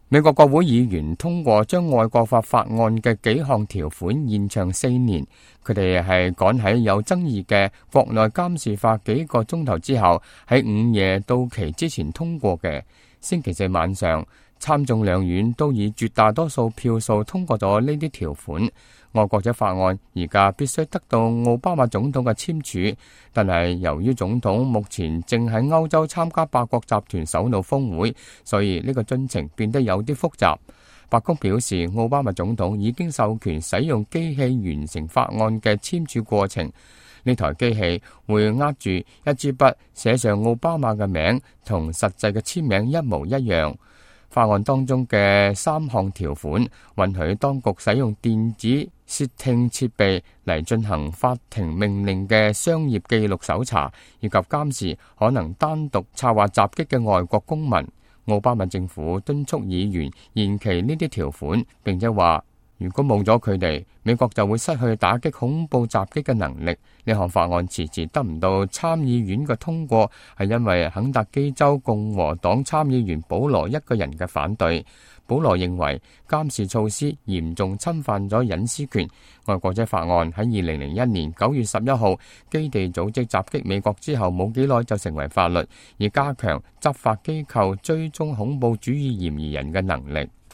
美國國會議員通過將外國法法案嘅幾項條款延長4年，佢哋係趕喺有爭議嘅國內監視法幾個鐘頭之後，喺午夜到期之前通過嘅。星期四晚上，參眾兩院都以絕大多數票數通過咗呢啲條款。愛國者法案而家必須得到奧巴馬總統嘅簽署，但係由於總統目前正喺歐洲參加八國集團首腦峰會，所以呢個進程變得有啲複雜。白宮表示，奧巴馬總統已經授權使用機器完成法案嘅簽署過程。呢台機器會握住一支筆，寫上奧巴馬嘅名，同實際嘅簽名一模一樣。法案當中嘅3項條款允許當局使用電子竊聽設備嚟進行法庭命令嘅商業記錄搜查，以及監視可能單獨策劃襲擊嘅外國公民。奧巴馬政府敦促議員延期呢啲條款，並且話如果冇咗佢哋，美國就會失去打擊恐怖襲擊嘅能力。呢項法案遲遲得唔到參議院嘅通過，係因為肯塔基州共和黨參議員保羅一個人嘅反對。保羅認為監視措施嚴重侵犯咗隱私權。愛國者法案喺2001年9月11號基地組織襲擊美國之後冇幾耐就成為法律，以加強執法機構追蹤恐怖主義嫌疑人嘅能力。